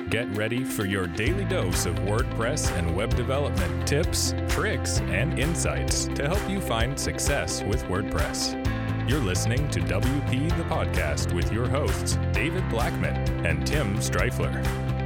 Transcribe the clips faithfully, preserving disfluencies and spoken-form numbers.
Get ready for your daily dose of WordPress and web development tips, tricks, and insights to help you find success with WordPress. You're listening to W P the Podcast with your hosts, David Blackman and Tim Streifler.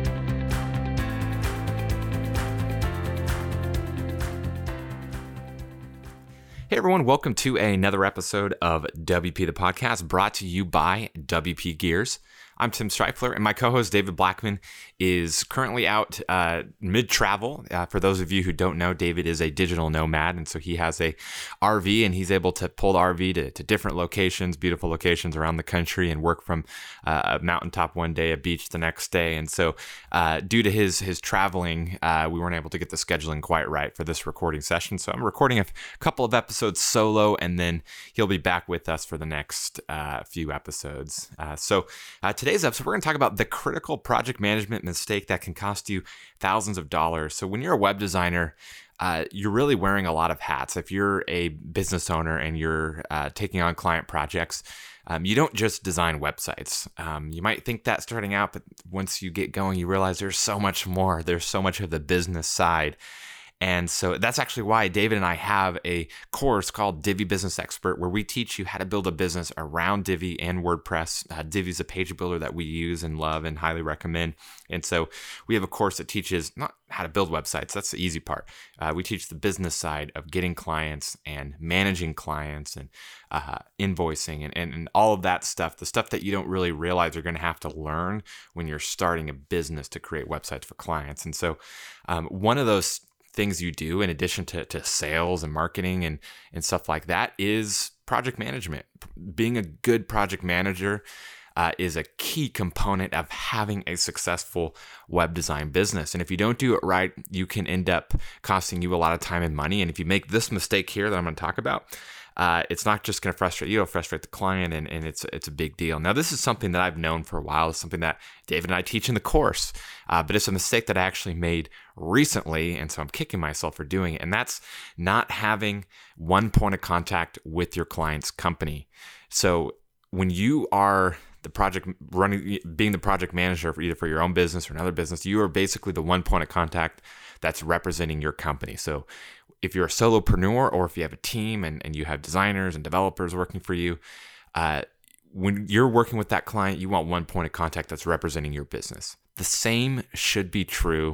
Hey everyone, welcome to another episode of W P the Podcast brought to you by W P Gears. I'm Tim Streifler, and my co-host David Blackman is currently out uh, mid-travel. Uh, for those of you who don't know, David is a digital nomad, and so he has a R V, and he's able to pull the R V to, to different locations, beautiful locations around the country, and work from uh, a mountaintop one day, a beach the next day. And so uh, due to his his traveling, uh, we weren't able to get the scheduling quite right for this recording session. So I'm recording a couple of episodes solo, and then he'll be back with us for the next uh, few episodes. Uh, so uh, today Today's episode, we're going to talk about the critical project management mistake that can cost you thousands of dollars. So when you're a web designer, uh, you're really wearing a lot of hats. If you're a business owner and you're uh, taking on client projects, um, you don't just design websites. Um, you might think that starting out, but once you get going, you realize there's so much more. There's so much of the business side. And so that's actually why David and I have a course called Divi Business Expert, where we teach you how to build a business around Divi and WordPress. Uh, Divi is a page builder that we use and love and highly recommend. And so we have a course that teaches not how to build websites. That's the easy part. Uh, we teach the business side of getting clients and managing clients and uh, invoicing and, and, and all of that stuff, the stuff that you don't really realize you're going to have to learn when you're starting a business to create websites for clients. And so um, one of those things you do in addition to, to sales and marketing and, and stuff like that is project management. Being a good project manager uh, is a key component of having a successful web design business. And if you don't do it right, you can end up costing you a lot of time and money. And if you make this mistake here that I'm going to talk about, Uh, it's not just going to frustrate you, it'll frustrate the client, and, and it's it's a big deal. Now, this is something that I've known for a while. It's something that David and I teach in the course, uh, but it's a mistake that I actually made recently, and so I'm kicking myself for doing it, and that's not having one point of contact with your client's company. So when you are the project running, being the project manager for either for your own business or another business, you are basically the one point of contact that's representing your company. So if you're a solopreneur or if you have a team and, and you have designers and developers working for you, uh, when you're working with that client, you want one point of contact that's representing your business. The same should be true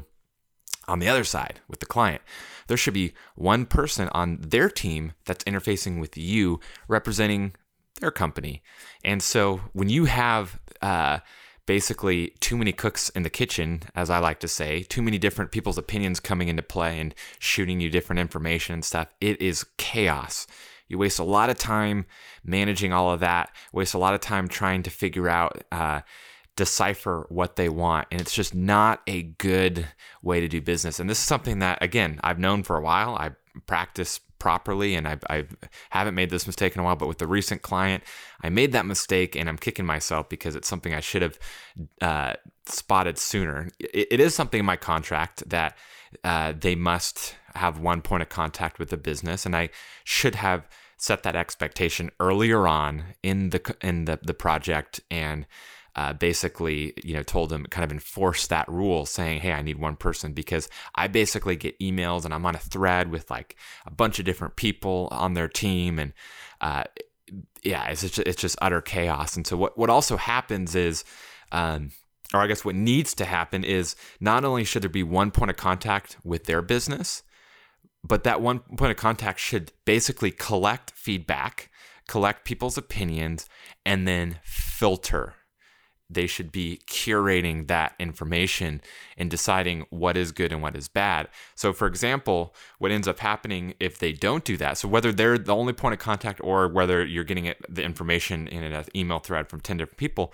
on the other side with the client. There should be one person on their team that's interfacing with you, representing their company. And so when you have uh, basically too many cooks in the kitchen, as I like to say, too many different people's opinions coming into play and shooting you different information and stuff, it is chaos. You waste a lot of time managing all of that, waste a lot of time trying to figure out, uh, decipher what they want. And it's just not a good way to do business. And this is something that, again, I've known for a while. I practice properly, and I I haven't made this mistake in a while, but with the recent client, I made that mistake, and I'm kicking myself because it's something I should have uh, spotted sooner. It, it is something in my contract that uh, they must have one point of contact with the business, and I should have set that expectation earlier on in the in the, the project, and Uh, basically, you know, told them, kind of enforce that rule, saying, hey, I need one person, because I basically get emails and I'm on a thread with like a bunch of different people on their team. And uh, yeah, it's just, it's just utter chaos. And so what, what also happens is, um, or I guess what needs to happen is, not only should there be one point of contact with their business, but that one point of contact should basically collect feedback, collect people's opinions, and then filter. They should be curating that information and deciding what is good and what is bad. So for example, what ends up happening if they don't do that, so whether they're the only point of contact or whether you're getting it, the information in an email thread from ten different people,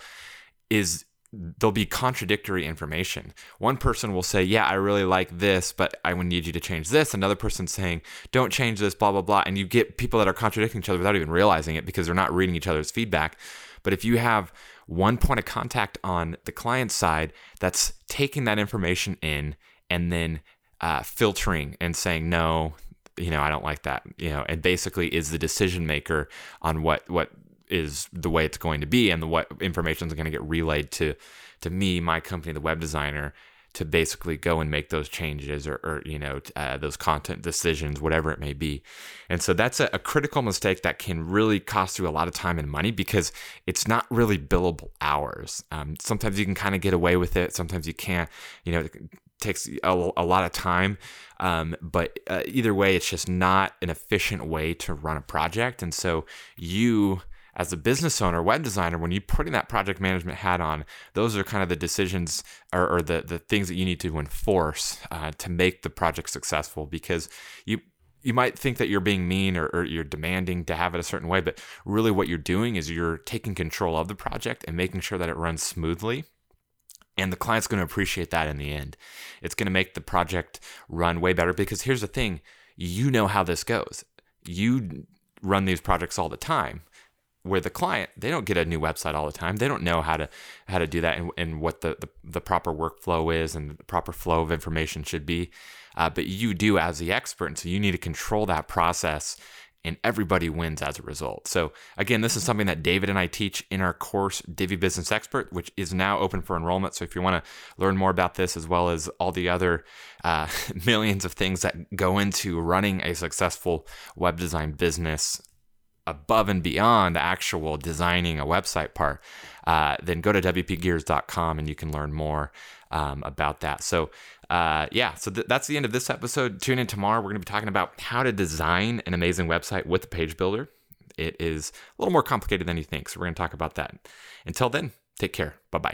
is there'll be contradictory information. One person will say, yeah, I really like this, but I would need you to change this. Another person saying, don't change this, blah, blah, blah. And you get people that are contradicting each other without even realizing it because they're not reading each other's feedback. But if you have one point of contact on the client side that's taking that information in and then uh, filtering and saying, no, you know, I don't like that, you know, and basically is the decision maker on what, what is the way it's going to be, and the what information is going to get relayed to to me, my company, the web designer, to basically go and make those changes or, or you know, uh, those content decisions, whatever it may be. And so that's a, a critical mistake that can really cost you a lot of time and money because it's not really billable hours. Um, sometimes you can kind of get away with it. Sometimes you can't, you know, it takes a, a lot of time. Um, but uh, either way, it's just not an efficient way to run a project. And so you, as a business owner, web designer, when you're putting that project management hat on, those are kind of the decisions or, or the, the things that you need to enforce uh, to make the project successful, because you you might think that you're being mean or, or you're demanding to have it a certain way, but really what you're doing is you're taking control of the project and making sure that it runs smoothly. And the client's going to appreciate that in the end. It's going to make the project run way better because here's the thing, you know how this goes. You run these projects all the time. Where the client, they don't get a new website all the time. They don't know how to how to do that and, and what the, the, the proper workflow is and the proper flow of information should be. Uh, but you do as the expert, and so you need to control that process, and everybody wins as a result. So again, this is something that David and I teach in our course, Divi Business Expert, which is now open for enrollment. So if you want to learn more about this, as well as all the other uh, millions of things that go into running a successful web design business, above and beyond actual designing a website part, uh, then go to W P gears dot com and you can learn more um, about that. So uh, yeah, so th- that's the end of this episode. Tune in tomorrow. We're going to be talking about how to design an amazing website with the Page Builder. It is a little more complicated than you think, so we're going to talk about that. Until then, take care. Bye-bye.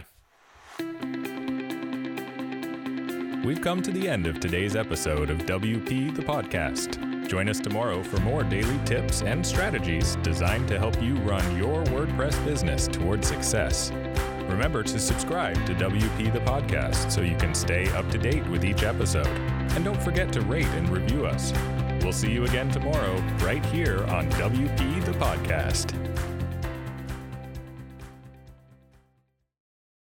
We've come to the end of today's episode of W P the Podcast. Join us tomorrow for more daily tips and strategies designed to help you run your WordPress business towards success. Remember to subscribe to W P the Podcast so you can stay up to date with each episode. And don't forget to rate and review us. We'll see you again tomorrow right here on W P the Podcast.